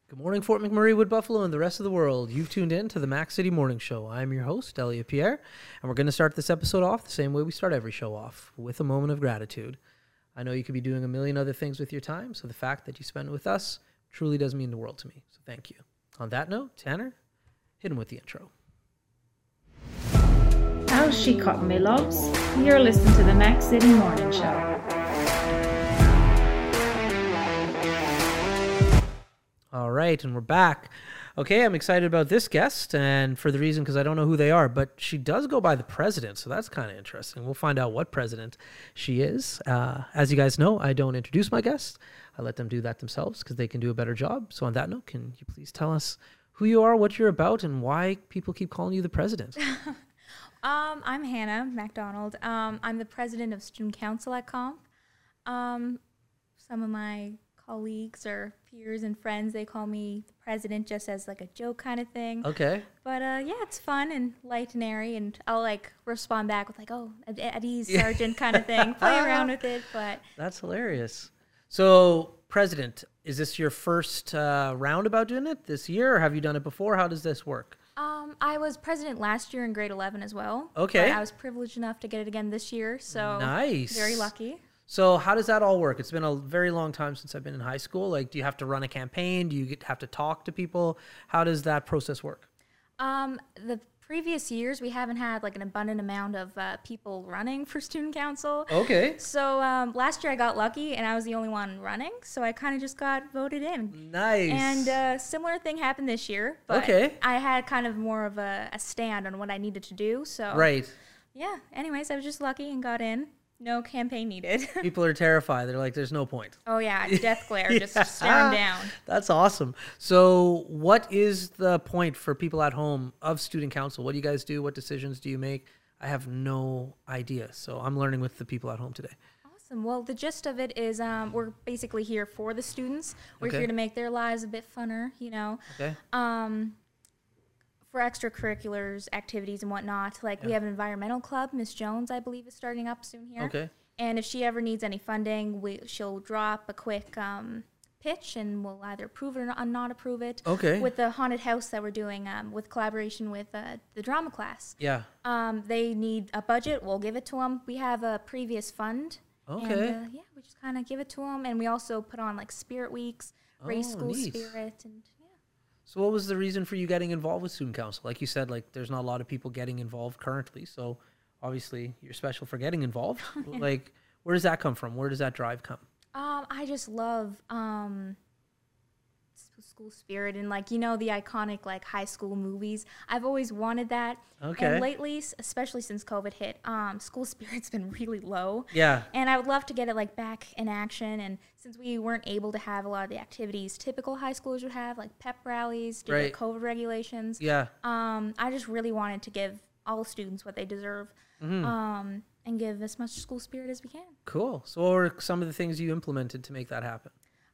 Good morning, Fort McMurray, Wood Buffalo, and the rest of the world. You've tuned in to the Mac City Morning Show. I'm your host, Elliot Pierre, and we're going to start this episode off the same way we start every show off, with a moment of gratitude. I know you could be doing a million other things with your time, so the fact that you spend it with us truly does mean the world to me, so thank you. On that note, Tanner, hit him with the intro. How's she cotton, me loves? You're listening to the Mac City Morning Show. All right, and we're back. Okay, I'm excited about this guest, and for the reason because I don't know who they are, but she does go by the president, so that's kind of interesting. We'll find out what president she is. As you guys know, I don't introduce my guests. I let them do that themselves because they can do a better job. So on that note, can you please tell us who you are, what you're about, and why people keep calling you the president? I'm Hannah MacDonald. I'm the president of Student Council at Comp. Some of my colleagues or peers and friends, they call me the president just as like a joke kind of thing. Okay. But yeah, it's fun and light and airy, and I'll like respond back with like, oh, at ease, Sergeant kind of thing. Play around with it, but that's hilarious. So, president, is this your first round about doing it this year, or have you done it before? How does this work? I was president last year in grade 11 as well. Okay. But I was privileged enough to get it again this year, so nice. Very lucky. So how does that all work? It's been a very long time since I've been in high school. Like, do you have to run a campaign? Do you have to talk to people? How does that process work? The previous years, we haven't had like an abundant amount of people running for student council. Okay. So last year I got lucky and I was the only one running. So I kind of just got voted in. Nice. And similar thing happened this year. But okay. I had kind of more of a stand on what I needed to do. So right. Yeah. Anyways, I was just lucky and got in. No campaign needed. People are terrified. They're like, there's no point. Oh, yeah. Death glare, just staring down. That's awesome. So what is the point for people at home of student council? What do you guys do? What decisions do you make? I have no idea. So I'm learning with the people at home today. Awesome. Well, the gist of it is we're basically here for the students. We're okay. here to make their lives a bit funner, you know. Okay. For extracurriculars, activities, and whatnot. Like, we have an environmental club. Miss Jones, I believe, is starting up soon here. Okay. And if she ever needs any funding, she'll drop a quick pitch, and we'll either approve it or not approve it. Okay. With the haunted house that we're doing with collaboration with the drama class. Yeah. They need a budget. We'll give it to them. We have a previous fund. Okay. And, yeah, we just kind of give it to them. And we also put on, like, spirit weeks, raise school neat. spirit, and So what was the reason for you getting involved with student council? Like you said, like there's not a lot of people getting involved currently. So obviously you're special for getting involved. Like, where does that come from? Where does that drive come? I just love school spirit and, like, you know, the iconic, like, high school movies. I've always wanted that. Okay. And lately, especially since COVID hit, school spirit's been really low. Yeah. And I would love to get it, like, back in action. And since we weren't able to have a lot of the activities typical high schoolers would have, like pep rallies, due to COVID regulations. Yeah. I just really wanted to give all students what they deserve. And give as much school spirit as we can. Cool. So what were some of the things you implemented to make that happen?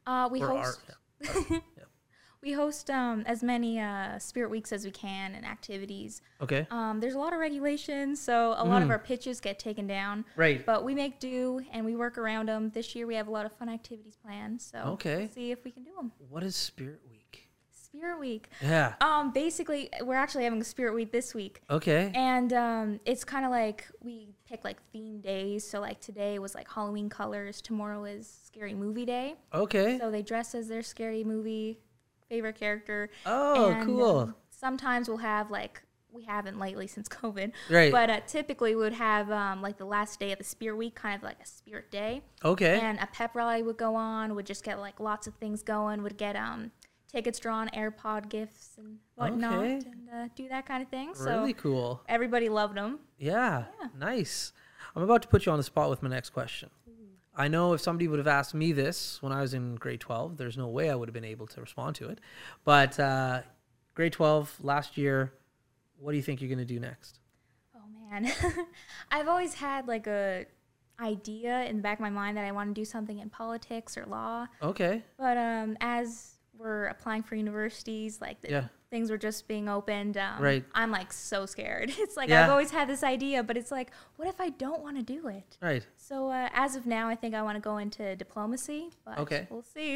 We host as many spirit weeks as we can and activities. Okay. There's a lot of regulations, so a lot of our pitches get taken down. Right. But we make do and we work around them. This year we have a lot of fun activities planned, so we'll see if we can do them. What is Spirit Week? Spirit Week. Yeah. Basically, we're actually having a Spirit Week this week. Okay. And it's kind of like we pick like theme days. So like today was like Halloween colors. Tomorrow is Scary Movie Day. Okay. So they dress as their scary movie favorite character. Oh, and, cool. Sometimes we'll have like, we haven't lately since COVID. Right. But typically we would have like the last day of the Spirit Week, kind of like a Spirit Day. Okay. And a pep rally would go on. Would just get like lots of things going. Would get tickets drawn, AirPod gifts and whatnot, and do that kind of thing. Really so cool. Everybody loved them. Yeah, nice. I'm about to put you on the spot with my next question. I know if somebody would have asked me this when I was in grade 12, there's no way I would have been able to respond to it. But grade 12, last year, what do you think you're going to do next? Oh, man. I've always had like a idea in the back of my mind that I want to do something in politics or law. Okay. But as we're applying for universities, like things were just being opened. Right. I'm like so scared. It's like Yeah. I've always had this idea, but it's like, what if I don't want to do it? Right. So as of now, I think I want to go into diplomacy, but Okay. we'll see.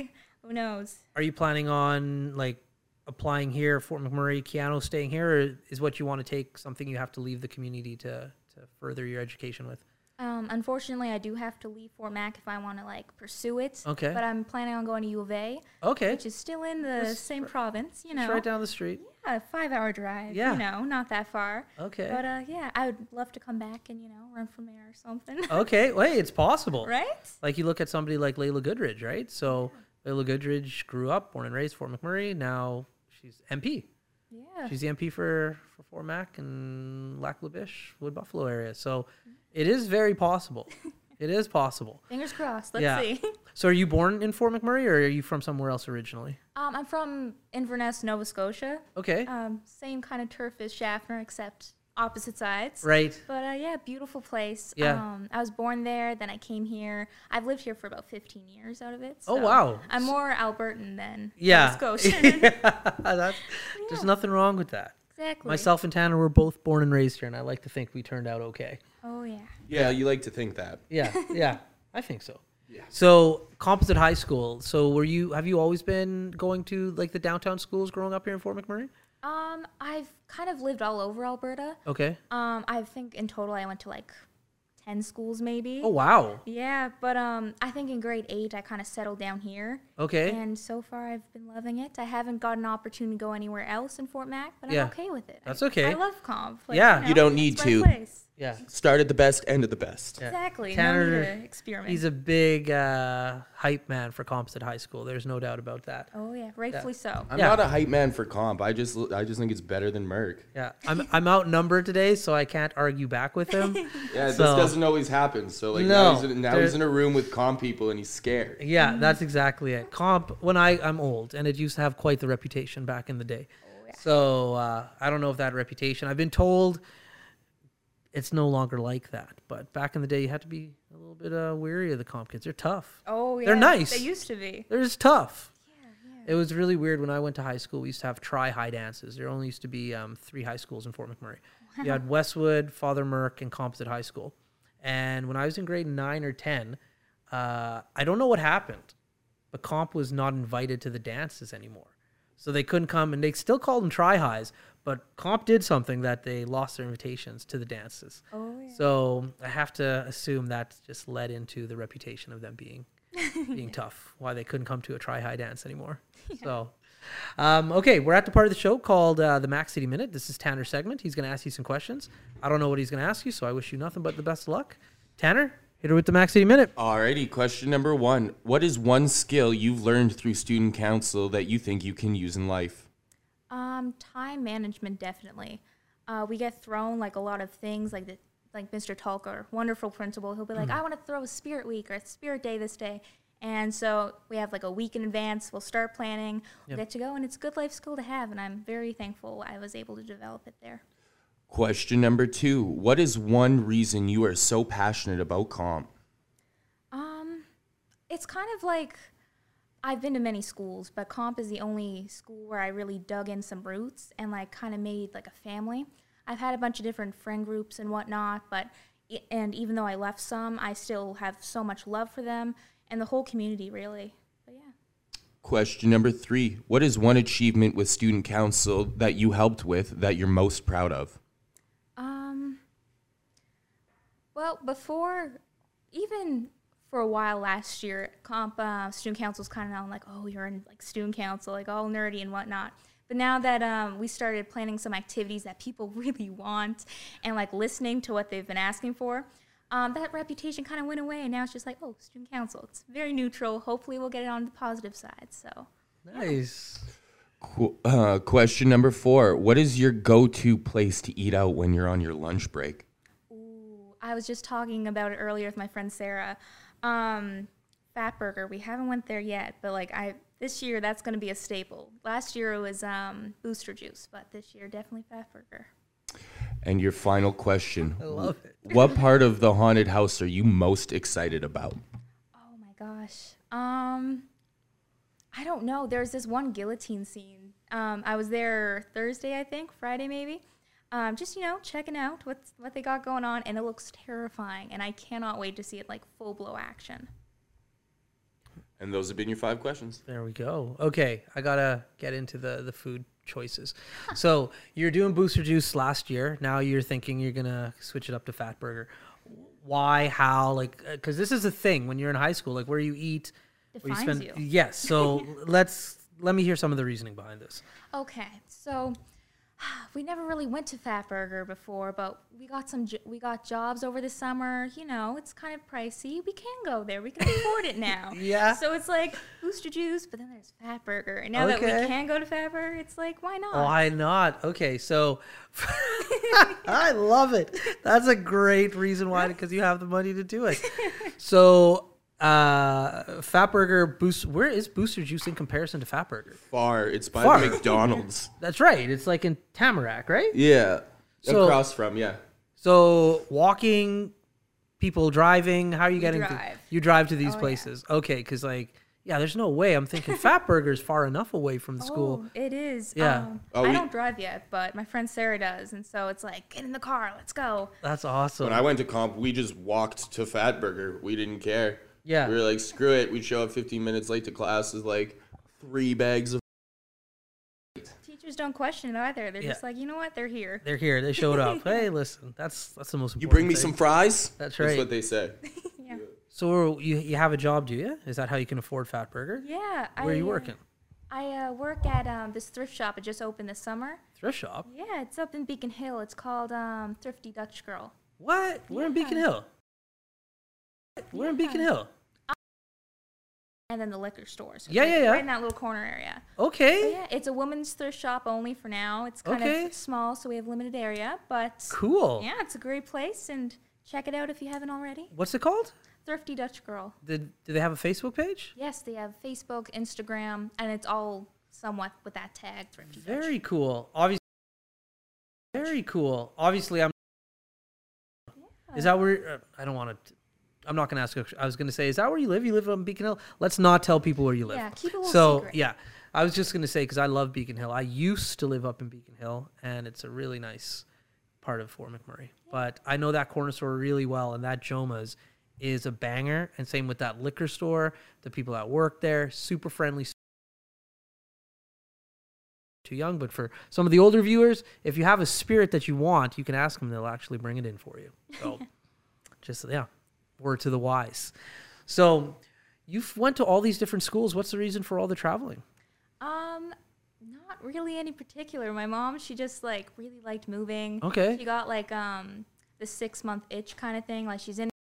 Who knows? Are you planning on like applying here, Fort McMurray, Keanu, staying here, or is what you want to take something you have to leave the community to further your education with? Unfortunately, I do have to leave Fort Mac if I want to like pursue it. Okay. But I'm planning on going to U of A, Okay. which is still in the same province, you know. It's right down the street. Yeah, 5-hour drive. Yeah. You know, not that far. Okay. But yeah, I would love to come back and, you know, run for mayor or something. Okay. Well, hey, it's possible. Right? Like you look at somebody like Layla Goodridge, right? So Layla Goodridge grew up, born and raised Fort McMurray. Now she's MP. Yeah. She's the MP for Fort Mac and Lac La Biche, Wood Buffalo area. So it is very possible. It is possible. Fingers crossed. Let's see. So are you born in Fort McMurray or are you from somewhere else originally? I'm from Inverness, Nova Scotia. Okay. Same kind of turf as Schaffner, except opposite sides. Right. But yeah, beautiful place. Yeah. I was born there, then I came here. I've lived here for about 15 years out of it. Oh, so wow. I'm more Albertan than Yeah. Nova Scotian. There's nothing wrong with that. Exactly. Myself and Tanner were both born and raised here, and I like to think we turned out okay. Oh, yeah. Yeah, you like to think that. Yeah, I think so. Yeah. So Composite High School. So have you always been going to like the downtown schools growing up here in Fort McMurray? I've kind of lived all over Alberta. Okay. I think in total I went to like 10 schools maybe. Oh wow. Yeah, but I think in grade 8 I kind of settled down here. Okay. And so far I've been loving it. I haven't got an opportunity to go anywhere else in Fort Mac, but Yeah. I'm okay with it. That's okay. I love comp. Like, Yeah. You don't need it's my to. place. Yeah. Start at the best, end at the best. Yeah. Exactly. Tanner, No need to experiment. He's a big hype man for Composite High School. There's no doubt about that. Oh yeah, rightfully so. I'm Yeah. not a hype man for comp. I just think it's better than Merck. Yeah. I'm outnumbered today, so I can't argue back with him. Yeah, So- this doesn't always happen. So like No, now he's in a room with comp people and he's scared. Yeah, that's exactly it. Comp, when I'm old, and it used to have quite the reputation back in the day. yeah. So I don't know if that reputation, I've been told it's no longer like that. But back in the day, you had to be a little bit weary of the comp kids. They're tough. Oh yeah. They're nice. They used to be. They're just tough. Yeah. It was really weird when I went to high school. We used to have tri-high dances. There only used to be 3 high schools in Fort McMurray. You had Westwood, Father Merck, and Composite High School. And when I was in grade 9 or 10, I don't know what happened, but comp was not invited to the dances anymore. So they couldn't come, and they still called them tri-highs, but comp did something that they lost their invitations to the dances. Oh yeah. So I have to assume that just led into the reputation of them being tough, why they couldn't come to a tri-high dance anymore. So, okay, we're at the part of the show called the Mac City Minute. This is Tanner's segment. He's going to ask you some questions. I don't know what he's going to ask you, so I wish you nothing but the best of luck. Tanner, hit her with the Mac City Minute. Alrighty, question number 1. What is one skill you've learned through student council that you think you can use in life? Time management definitely. We get thrown like a lot of things like Mr. Talker, wonderful principal. He'll be like, I want to throw a spirit week or a spirit day this day. And so we have like a week in advance. We'll start planning. We'll get to go, and it's a good life skill to have. And I'm very thankful I was able to develop it there. Question number 2. What is one reason you are so passionate about comp? It's kind of like I've been to many schools, but comp is the only school where I really dug in some roots and like kind of made like a family. I've had a bunch of different friend groups and whatnot, and even though I left some, I still have so much love for them and the whole community really. But yeah. Question number 3. What is one achievement with student council that you helped with that you're most proud of? Well, even for a while last year, student council was kind of known like, oh, you're in like student council, like all nerdy and whatnot. But now that we started planning some activities that people really want and like listening to what they've been asking for, that reputation kind of went away. And now it's just like, oh, student council. It's very neutral. Hopefully we'll get it on the positive side. So Nice. Question number 4. What is your go-to place to eat out when you're on your lunch break? I was just talking about it earlier with my friend Sarah. Fat Burger. We haven't went there yet, but like this year that's going to be a staple. Last year it was Booster Juice, but this year definitely Fat Burger. And your final question. I love it. What part of the haunted house are you most excited about? Oh my gosh. I don't know. There's this one guillotine scene. I was there Thursday, I think, Friday maybe. Just, checking out what they got going on, and it looks terrifying, and I cannot wait to see it like full blow action. And those have been your 5 questions. There we go. Okay, I gotta get into the food choices. So you're doing Booster Juice last year. Now you're thinking you're gonna switch it up to Fat Burger. Why? How? Like, because this is a thing when you're in high school. Like, where you eat, where you Defines spend. you. Yes. So let me hear some of the reasoning behind this. Okay, so we never really went to Fat Burger before, but we got jobs over the summer. You know, it's kind of pricey. We can go there. We can afford it now. Yeah. So it's like Booster Juice, but then there's Fat Burger. And now that we Okay. can go to Fat Burger, it's like, why not? Why not? Okay, so I love it. That's a great reason why, because you have the money to do it. So Fat Burger where is Booster Juice in comparison to Fat Burger? Far. It's by Far. the McDonald's. That's right. It's like in Tamarack, right? Yeah. So- Across from, yeah. So walking, people driving, how are you getting drive. you drive to these Oh, yeah. places? Okay, because like, yeah, there's no way. I'm thinking Fat Burger's far enough away from the school. Oh, it is. Yeah. I don't drive yet, but my friend Sarah does. And so it's like, get in the car. Let's go. That's awesome. When I went to comp, we just walked to Fat Burger. We didn't care. Yeah. We were like, screw it. We'd show up 15 minutes late to class with like 3 bags of. Teachers don't question it either. They're Yeah. just like, you know what? They're here. They're here. They showed up. Hey, listen, that's the most important You bring me thing. some fries? That's right. That's what they say. Yeah. So you have a job, do you? Is that how you can afford Fat Burger? Yeah. Where are you working? I work at this thrift shop. It just opened this summer. Thrift shop? Yeah, it's up in Beacon Hill. It's called Thrifty Dutch Girl. What? We're in Beacon Yeah. Hill. We're in Beacon Hill. And then the liquor store. So it's Yeah, like yeah, yeah. Right in that little corner area. But Okay. yeah, it's a woman's thrift shop only for now. It's kind Okay. of small, so we have limited area. But Cool. yeah, it's a great place. And check it out if you haven't already. What's it called? Thrifty Dutch Girl. Do they have a Facebook page? Yes, they have Facebook, Instagram, and it's all somewhat with that tag, Thrifty Dutch. Very cool. Obviously. Very cool. Obviously, I'm. Is that where? I don't want to. I'm not going to ask. I was going to say, is that where you live? You live on Beacon Hill? Let's not tell people where you live. Yeah, keep it a little So secret. yeah, I was just going to say because I love Beacon Hill. I used to live up in Beacon Hill, and it's a really nice part of Fort McMurray. But I know that corner store really well, and that Joma's is a banger. And same with that liquor store. The people that work there, super friendly. Too young, but for some of the older viewers, if you have a spirit that you want, you can ask them. They'll actually bring it in for you. So just, yeah, word to the wise. So you've went to all these different schools. What's the reason for all the traveling? Not really any particular. My mom, she just like really liked moving. Okay. She got like the 6-month itch kind of thing. Like she's in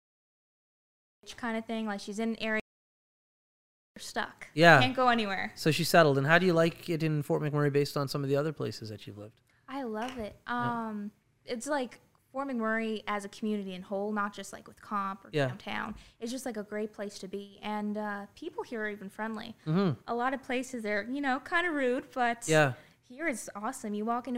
an area stuck. Yeah. Can't go anywhere. So she settled. And how do you like it in Fort McMurray based on some of the other places that you've lived? I love it. It's like Fort McMurray as a community in whole, not just like with comp or Yeah. downtown. It's just like a great place to be, and people here are even friendly. Mm-hmm. A lot of places they're kind of rude, but Yeah. here it's awesome. You walk into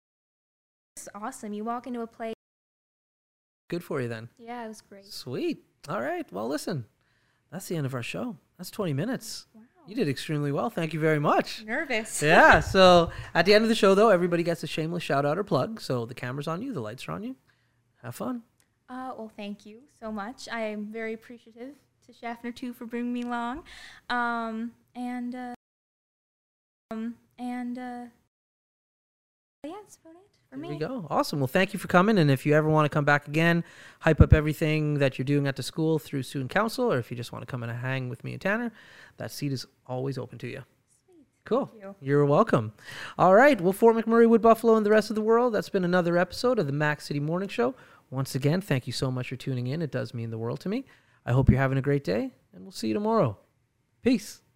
a place. Good for you then. Yeah, it was great. Sweet. All right. Well, listen, that's the end of our show. That's 20 minutes. Wow. You did extremely well. Thank you very much. Nervous. Yeah. So at the end of the show, though, everybody gets a shameless shout out or plug. So the camera's on you, the lights are on you. Have fun. Well, thank you so much. I am very appreciative to Schaffner too for bringing me along. Yeah, that's about it for There me. we go. Awesome. Well, thank you for coming. And if you ever want to come back again, hype up everything that you're doing at the school through student council, or if you just want to come and hang with me and Tanner, that seat is always open to you. Sweet. Cool. Thank you. You're welcome. All right. Well, Fort McMurray, Wood Buffalo, and the rest of the world, that's been another episode of the Mac City Morning Show. Once again, thank you so much for tuning in. It does mean the world to me. I hope you're having a great day, and we'll see you tomorrow. Peace.